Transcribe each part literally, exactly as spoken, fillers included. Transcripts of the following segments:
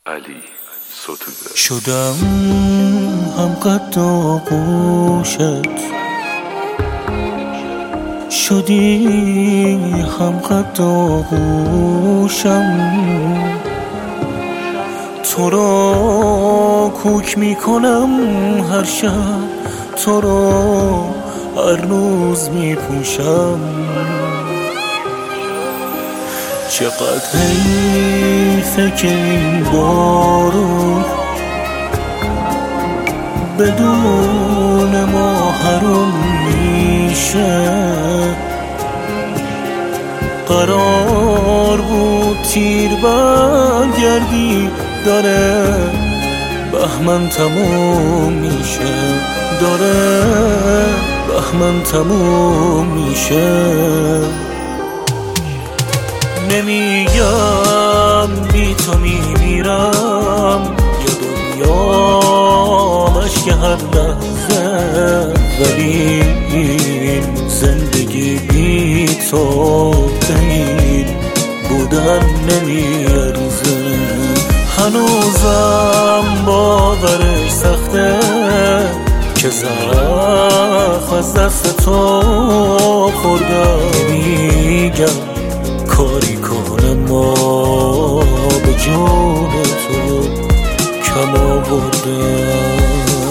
علی ستوده. شدم هم قد آغوشت، شدی هم قد آغوشم. تو را کوک میکنم هر شب، تو را هر روز میپوشم. چقدر حیفه که این بارون بدون ما حروم میشه. قرار بود تیر برگردی، داره بهمن تموم میشه، داره بهمن تموم میشه. نمیگم بی تو میمیرم، یا دنیامش که هر لحظه، ولی این زندگی بی تو این بودن نمیارزه. هنوزم باورش سخته که زخم از دست تو خوردم. میگم کاری کنم ما به جون تو کم آوردم.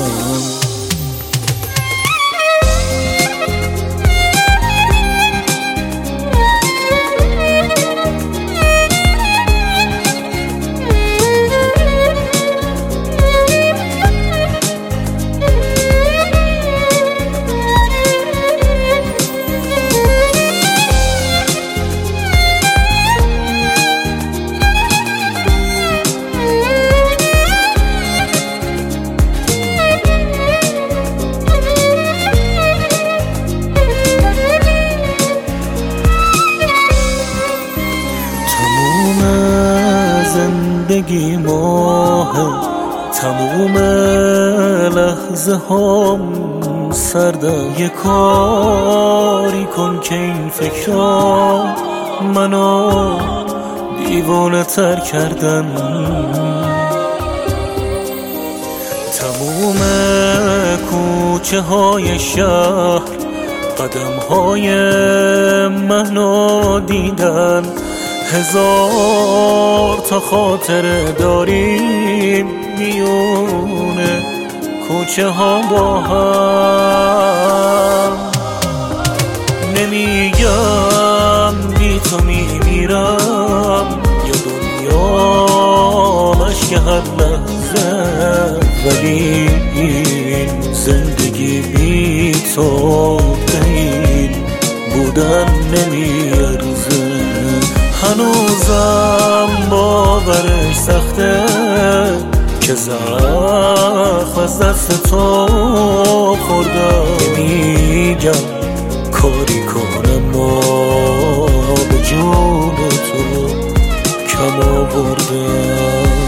زندگی ماه تموم لحظه هم سردم. یه کاری کن که این فکرها منو دیوانه تر کردن. تموم کوچه های شهر قدم های منو دیدن. هزار تا خاطره داریم میونه کوچه ها با هم. نمیگم بی تو میمیرم، یا دنیامش که هر لحظه، ولی این زندگی بی تو این بودن نمیارزه. هنوزم باورش سخته که زخم از دست تو خوردم. میگم کاری کنم ما به جون تو کم آوردم.